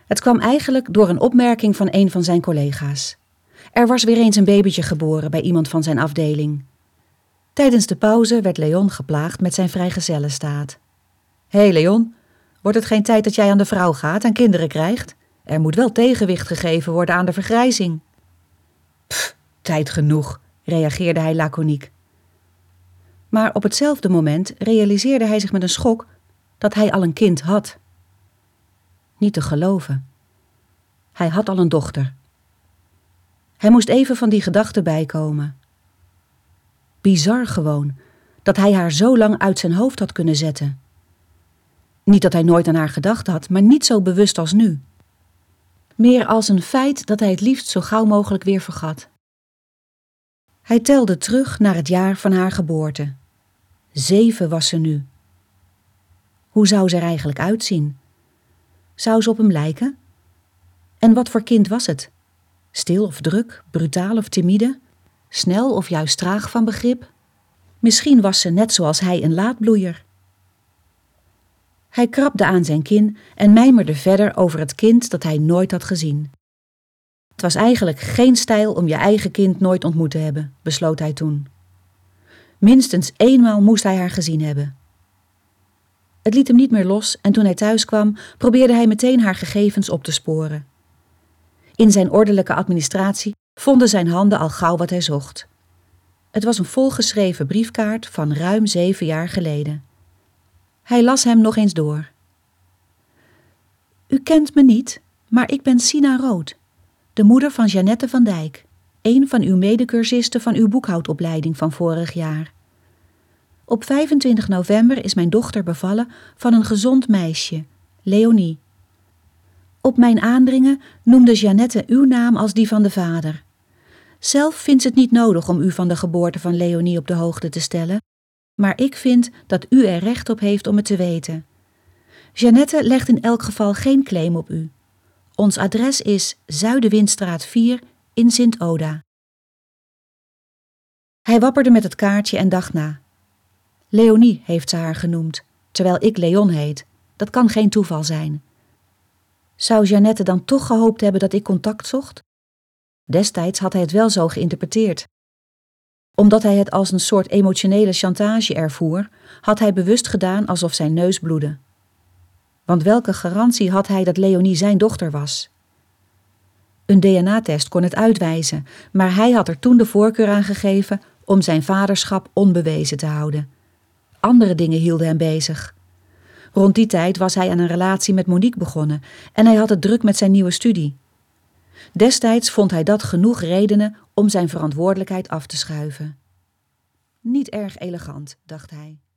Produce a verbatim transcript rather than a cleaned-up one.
Het kwam eigenlijk door een opmerking van een van zijn collega's. Er was weer eens een babytje geboren bij iemand van zijn afdeling. Tijdens de pauze werd Leon geplaagd met zijn vrijgezellenstaat. Hé hey Leon, wordt het geen tijd dat jij aan de vrouw gaat en kinderen krijgt? Er moet wel tegenwicht gegeven worden aan de vergrijzing. Pff, tijd genoeg, reageerde hij laconiek. Maar op hetzelfde moment realiseerde hij zich met een schok dat hij al een kind had. Niet te geloven. Hij had al een dochter. Hij moest even van die gedachte bijkomen. Bizar gewoon, dat hij haar zo lang uit zijn hoofd had kunnen zetten. Niet dat hij nooit aan haar gedacht had, maar niet zo bewust als nu. Meer als een feit dat hij het liefst zo gauw mogelijk weer vergat. Hij telde terug naar het jaar van haar geboorte. Zeven was ze nu. Hoe zou ze er eigenlijk uitzien? Zou ze op hem lijken? En wat voor kind was het? Stil of druk, brutaal of timide? Snel of juist traag van begrip? Misschien was ze net zoals hij een laatbloeier. Hij krabde aan zijn kin en mijmerde verder over het kind dat hij nooit had gezien. Het was eigenlijk geen stijl om je eigen kind nooit ontmoet te hebben, besloot hij toen. Minstens eenmaal moest hij haar gezien hebben. Het liet hem niet meer los en toen hij thuis kwam, probeerde hij meteen haar gegevens op te sporen. In zijn ordelijke administratie vonden zijn handen al gauw wat hij zocht. Het was een volgeschreven briefkaart van ruim zeven jaar geleden. Hij las hem nog eens door. U kent me niet, maar ik ben Sina Rood, de moeder van Jeannette van Dijk, een van uw medecursisten van uw boekhoudopleiding van vorig jaar. Op vijfentwintig november is mijn dochter bevallen van een gezond meisje, Leonie. Op mijn aandringen noemde Jeannette uw naam als die van de vader. Zelf vindt ze het niet nodig om u van de geboorte van Leonie op de hoogte te stellen, maar ik vind dat u er recht op heeft om het te weten. Jeannette legt in elk geval geen claim op u. Ons adres is Zuidenwindstraat vier in Sint-Oda. Hij wapperde met het kaartje en dacht na. Leonie heeft ze haar genoemd, terwijl ik Leon heet. Dat kan geen toeval zijn. Zou Jeannette dan toch gehoopt hebben dat ik contact zocht? Destijds had hij het wel zo geïnterpreteerd. Omdat hij het als een soort emotionele chantage ervoer, had hij bewust gedaan alsof zijn neus bloedde. Want welke garantie had hij dat Leonie zijn dochter was? Een D N A-test kon het uitwijzen, maar hij had er toen de voorkeur aan gegeven om zijn vaderschap onbewezen te houden. Andere dingen hielden hem bezig. Rond die tijd was hij aan een relatie met Monique begonnen en hij had het druk met zijn nieuwe studie. Destijds vond hij dat genoeg redenen om zijn verantwoordelijkheid af te schuiven. Niet erg elegant, dacht hij.